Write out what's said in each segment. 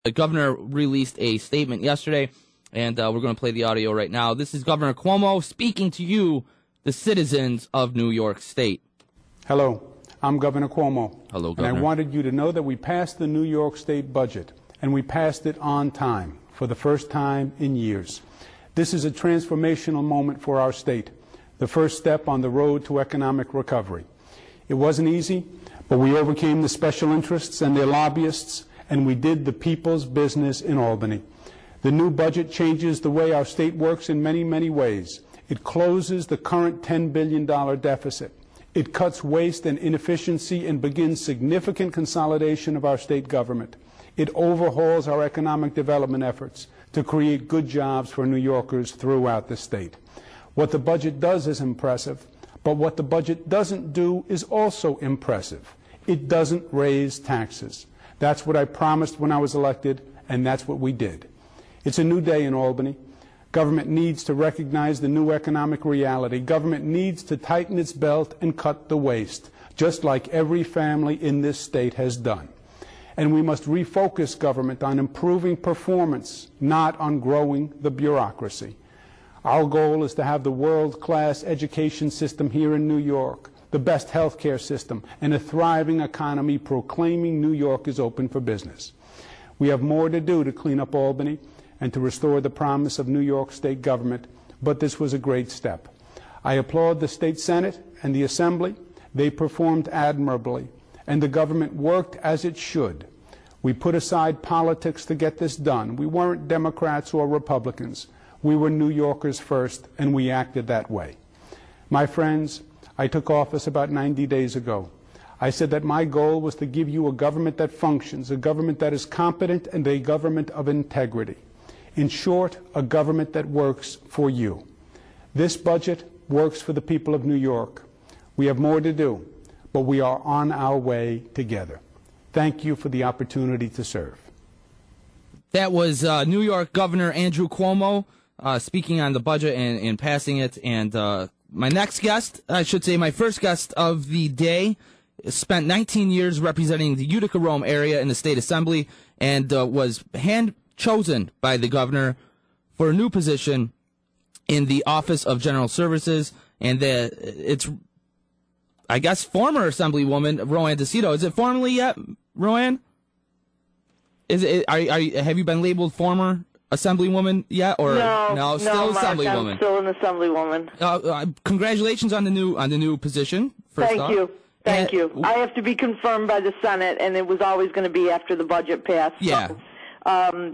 The governor released a statement yesterday, and we're going to play the audio right now. This is Governor Cuomo speaking to you, the citizens of New York State. Hello, I'm Governor Cuomo. Hello, Governor. And I wanted you to know that we passed the New York State budget, and we passed it on time for the first time in years. This is a transformational moment for our state, the first step on the road to economic recovery. It wasn't easy, but we overcame the special interests and their lobbyists, and we did the people's business in Albany. The new budget changes the way our state works in many, many ways. It closes the current $10 billion deficit. It cuts waste and inefficiency and begins significant consolidation of our state government. It overhauls our economic development efforts to create good jobs for New Yorkers throughout the state. What the budget does is impressive, but what the budget doesn't do is also impressive. It doesn't raise taxes. That's what I promised when I was elected, and that's what we did. It's a new day in Albany. Government needs to recognize the new economic reality. Government needs to tighten its belt and cut the waste, just like every family in this state has done. And we must refocus government on improving performance, not on growing the bureaucracy. Our goal is to have the world-class education system here in New York, the best health care system, and a thriving economy proclaiming New York is open for business. We have more to do to clean up Albany and to restore the promise of New York State government, but this was a great step. I applaud the State Senate and the Assembly. They performed admirably, and the government worked as it should. We put aside politics to get this done. We weren't Democrats or Republicans. We were New Yorkers first, and we acted that way. My friends, I took office about 90 days ago. I said that my goal was to give you a government that functions, a government that is competent, and a government of integrity. In short, a government that works for you. This budget works for the people of New York. We have more to do, but we are on our way together. Thank you for the opportunity to serve. That was New York Governor Andrew Cuomo speaking on the budget and passing it. And my next guest, I should say my first guest of the day, spent 19 years representing the Utica-Rome area in the State Assembly and was hand-chosen by the governor for a new position in the Office of General Services. And it's, I guess, former Assemblywoman Roanne DeCito. Is it formally yet, Roanne? Is it? Have you been labeled former Assemblywoman yet, or no? Still Mark, Assemblywoman. I'm still an Assemblywoman. Congratulations on the new position. Thank you. I have to be confirmed by the Senate, and it was always going to be after the budget passed. Yeah. So,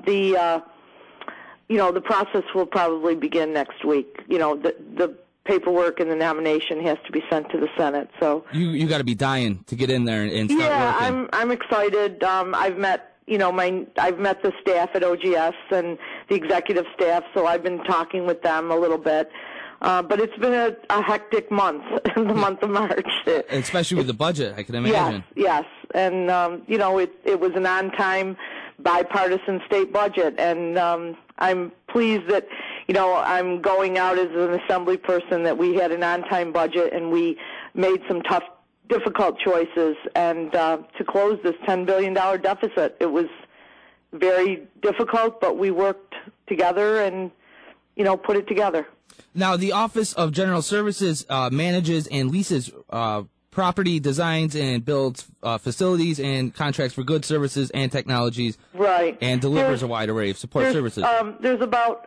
the process will probably begin next week. The paperwork and the nomination has to be sent to the Senate. So you got to be dying to get in there and start working. Yeah, I'm excited. I've met the staff at OGS and the executive staff, so I've been talking with them a little bit. But it's been a hectic month, the month of March. Especially with the budget, I can imagine. Yes. And, it was an on-time bipartisan state budget. And I'm pleased that, I'm going out as an assembly person, that we had an on-time budget and we made some tough, difficult choices. And to close this $10 billion deficit, it was very difficult, but we worked together and, put it together. Now, the Office of General Services manages and leases property, designs, and builds facilities and contracts for goods, services, and technologies. Right. And delivers a wide array of support services. There's about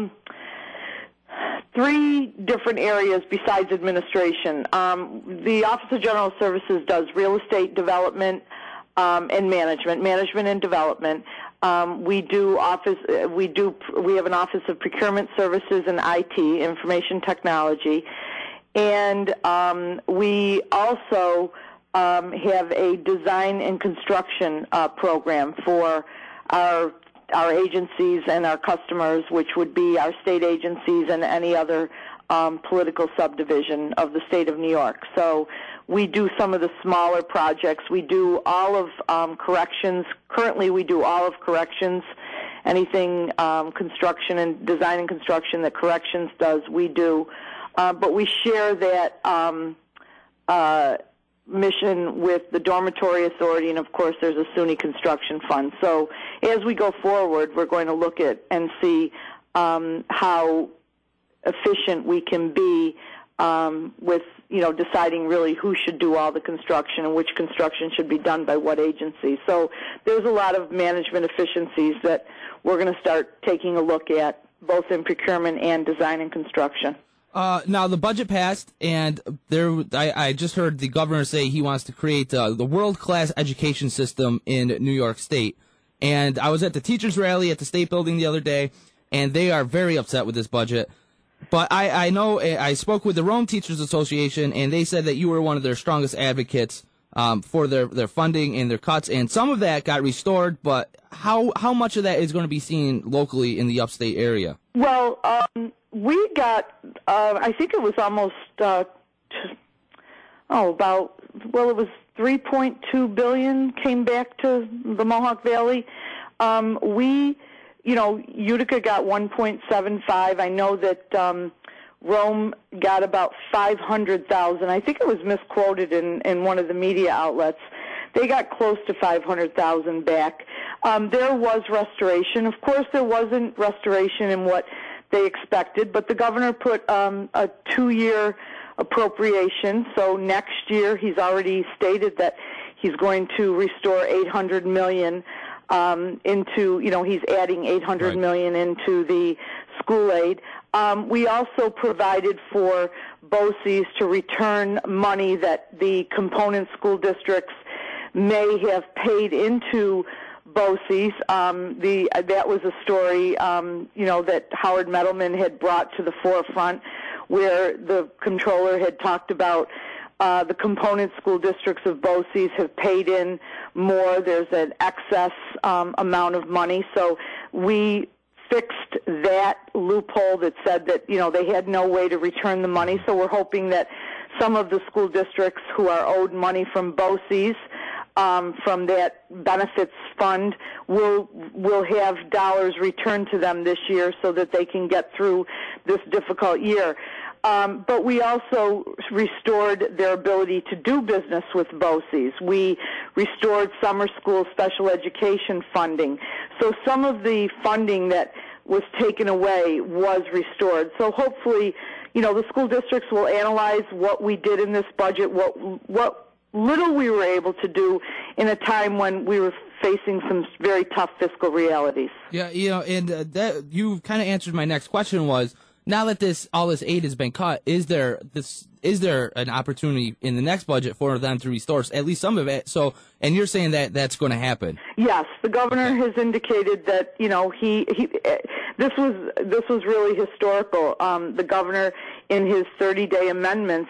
3 different areas besides administration. The Office of General Services does real estate development and management and development. We have an Office of Procurement Services and IT, Information Technology, and we also have a design and construction program for our agencies and our customers, which would be our state agencies and any other political subdivision of the state of New York. So we do some of the smaller projects. We do all of corrections. Currently, we do all of corrections. Anything construction and design and construction that corrections does, we do. But we share that mission with the Dormitory Authority, and of course there's a SUNY construction fund. So as we go forward, we're going to look at and see how efficient we can be with, deciding really who should do all the construction and which construction should be done by what agency. So there's a lot of management efficiencies that we're going to start taking a look at, both in procurement and design and construction. Now, the budget passed, and I just heard the governor say he wants to create the world-class education system in New York State. And I was at the teachers' rally at the State Building the other day, and they are very upset with this budget. But I know I spoke with the Rome Teachers Association, and they said that you were one of their strongest advocates for their funding and their cuts, and some of that got restored. But how much of that is going to be seen locally in the upstate area? Well, we got, I think it was almost, it was $3.2 billion came back to the Mohawk Valley. Utica got 1.75. I know that Rome got about 500,000. I think it was misquoted in one of the media outlets. They got close to 500,000 back. There was restoration. Of course, there wasn't restoration in what they expected, but the governor put a 2-year appropriation. So next year, he's already stated that he's going to restore $800 million into, he's adding $800 million into the school aid. We also provided for BOCES to return money that the component school districts may have paid into BOCES. That was a story, that Howard Mettleman had brought to the forefront, where the comptroller had talked about the component school districts of BOCES have paid in more. There's an excess amount of money. So we fixed that loophole that said that, they had no way to return the money. So we're hoping that some of the school districts who are owed money from BOCES, from that benefits fund, will have dollars returned to them this year so that they can get through this difficult year. But we also restored their ability to do business with BOCES. We restored summer school special education funding. So some of the funding that was taken away was restored. So hopefully, the school districts will analyze what we did in this budget, what little we were able to do in a time when we were facing some very tough fiscal realities. Yeah, and that you kind of answered my next question was, now that all this aid has been cut, is there an opportunity in the next budget for them to restore at least some of it? So, and you're saying that that's going to happen? Yes, the governor has indicated that this was really historical. The governor, in his 30-day amendments,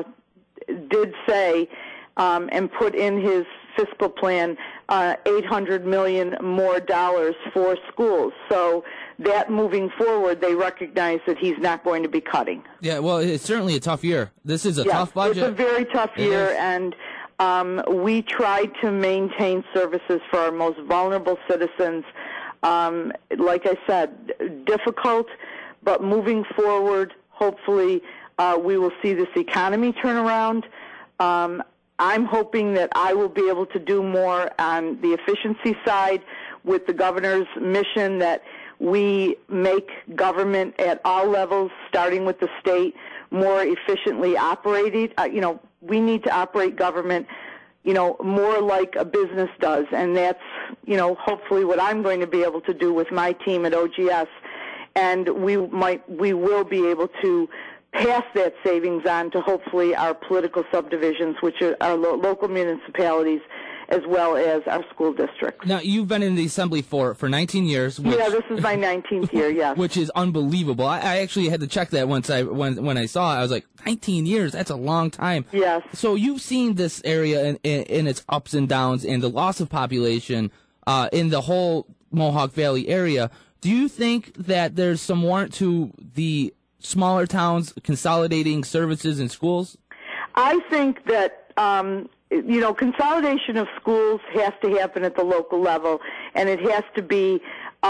did say and put in his fiscal plan $800 million more dollars for schools. So that moving forward, they recognize that he's not going to be cutting. Yeah, well, it's certainly a tough year. This is a tough budget. It's a very tough year, and we tried to maintain services for our most vulnerable citizens. Like I said, difficult, but moving forward, hopefully we will see this economy turn around. I'm hoping that I will be able to do more on the efficiency side with the governor's mission that we make government at all levels, starting with the state, more efficiently operated. We need to operate government, more like a business does, and that's, hopefully what I'm going to be able to do with my team at OGS, and we will be able to pass that savings on to hopefully our political subdivisions, which are our local municipalities, as well as our school districts. Now, you've been in the Assembly for 19 years. Yeah, this is my 19th year, yes. Which is unbelievable. I actually had to check that when I saw it. I was like, 19 years, that's a long time. Yes. So you've seen this area in its ups and downs and the loss of population in the whole Mohawk Valley area. Do you think that there's some warrant to the smaller towns consolidating services and schools? I think that consolidation of schools has to happen at the local level, and it has to be,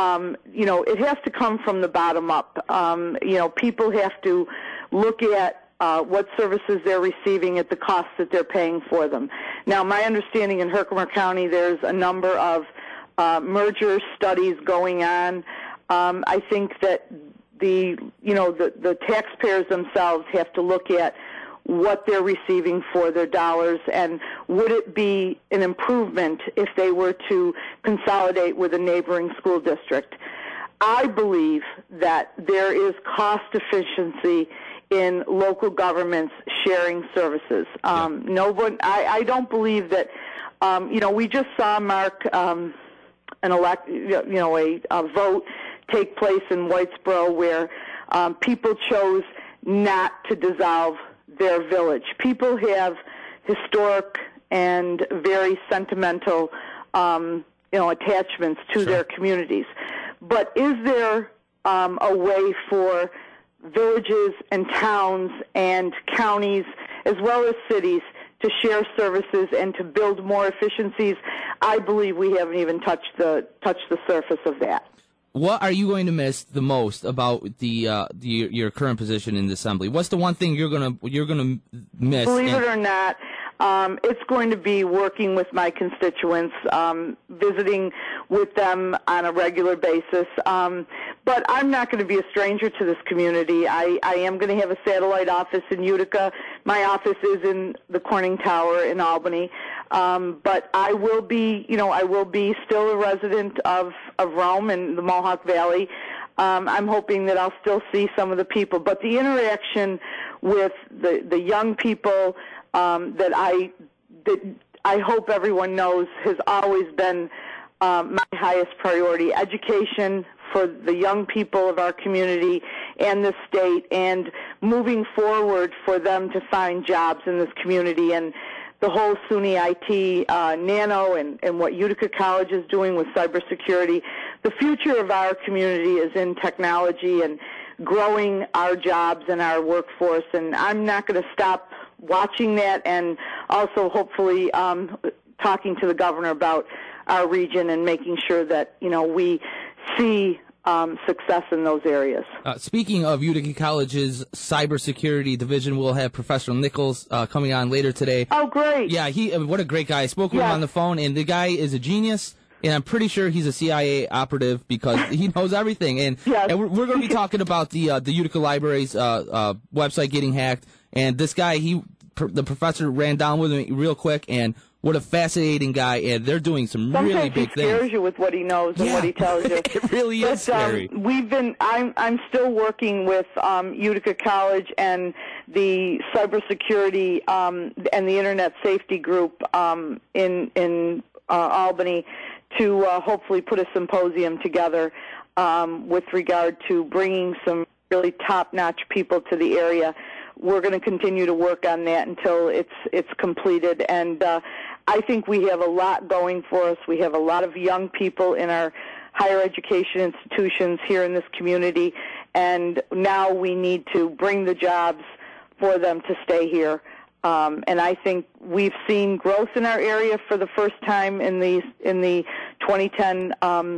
it has to come from the bottom up. People have to look at what services they're receiving at the cost that they're paying for them. Now, my understanding in Herkimer County, there's a number of merger studies going on. I think that the taxpayers themselves have to look at what they're receiving for their dollars, and would it be an improvement if they were to consolidate with a neighboring school district. I believe that there is cost efficiency in local governments sharing services. I don't believe that, we just saw, Mark, a vote take place in Whitesboro where people chose not to dissolve their village. People have historic and very sentimental, attachments to their communities. But is there a way for villages and towns and counties, as well as cities, to share services and to build more efficiencies? I believe we haven't even touched the surface of that. What are you going to miss the most about your current position in the Assembly? What's the one thing you're gonna miss? Believe it or not, it's going to be working with my constituents, visiting with them on a regular basis. But I'm not going to be a stranger to this community. I am going to have a satellite office in Utica. My office is in the Corning Tower in Albany. But I will be still a resident of Rome and the Mohawk Valley. I'm hoping that I'll still see some of the people. But the interaction with the young people that I hope everyone knows has always been my highest priority. Education for the young people of our community and the state, and moving forward for them to find jobs in this community. And the whole SUNY IT Nano and what Utica College is doing with cybersecurity. The future of our community is in technology and growing our jobs and our workforce, and I'm not going to stop watching that, and also hopefully talking to the governor about our region and making sure that we see success in those areas. Speaking of Utica College's cybersecurity division, we'll have Professor Nichols coming on later today. Oh, great! Yeah, what a great guy. I spoke with him on the phone, and the guy is a genius. And I'm pretty sure he's a CIA operative because he knows everything. And, and we're going to be talking about the Utica Library's website getting hacked. And this guy, the professor ran down with him real quick, and what a fascinating guy. And they're doing some really big things. Sometimes he scares you with what he knows and what he tells you. It really is scary. I'm still working with Utica College and the cybersecurity and the Internet Safety Group in Albany to hopefully put a symposium together with regard to bringing some really top-notch people to the area. We're going to continue to work on that until it's completed, and I think we have a lot going for us. We have a lot of young people in our higher education institutions here in this community, and now we need to bring the jobs for them to stay here. And I think we've seen growth in our area for the first time in the 2010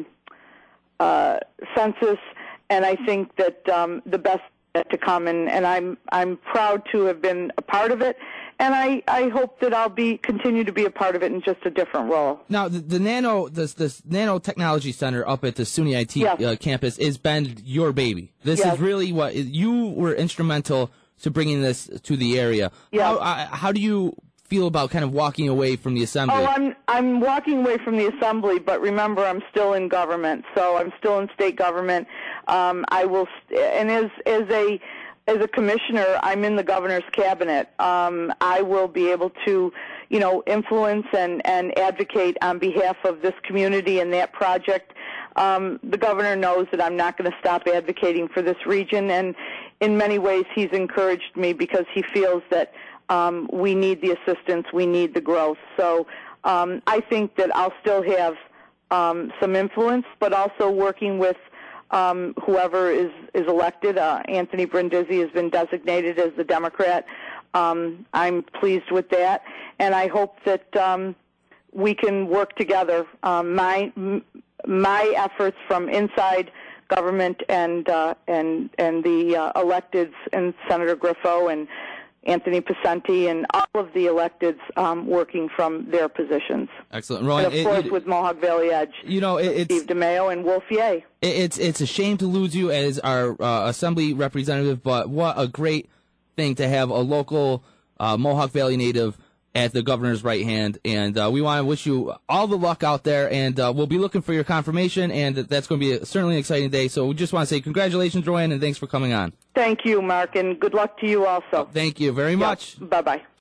census, and I think that the best is to come. And I'm proud to have been a part of it, and I hope that I'll continue to be a part of it in just a different role. Now, the Nanotechnology Center up at the SUNY IT campus has been your baby. This is really what you were instrumental to bringing this to the area. How do you feel about kind of walking away from the Assembly? Oh, I'm walking away from the Assembly, but remember, I'm still in government, so I'm still in state government. I will, and as a commissioner, I'm in the governor's cabinet. I will be able to, influence and advocate on behalf of this community and that project. The governor knows that I'm not going to stop advocating for this region, and in many ways he's encouraged me because he feels that we need the assistance, we need the growth. So I think that I'll still have some influence, but also working with whoever is elected. Anthony Brindisi has been designated as the Democrat. I'm pleased with that, and I hope that we can work together. My efforts from inside government and the electeds, and Senator Griffo and Anthony Pacenti and all of the electeds working from their positions. Excellent, Rowan. And of course, with Mohawk Valley Edge, it's Steve DeMeo and Wolf Ye. It's a shame to lose you as our assembly representative, but what a great thing to have a local Mohawk Valley native at the governor's right hand, and we want to wish you all the luck out there, and we'll be looking for your confirmation, and that's going to be certainly an exciting day. So we just want to say congratulations, Rowan, and thanks for coming on. Thank you, Mark, and good luck to you also. Thank you very much. Bye-bye.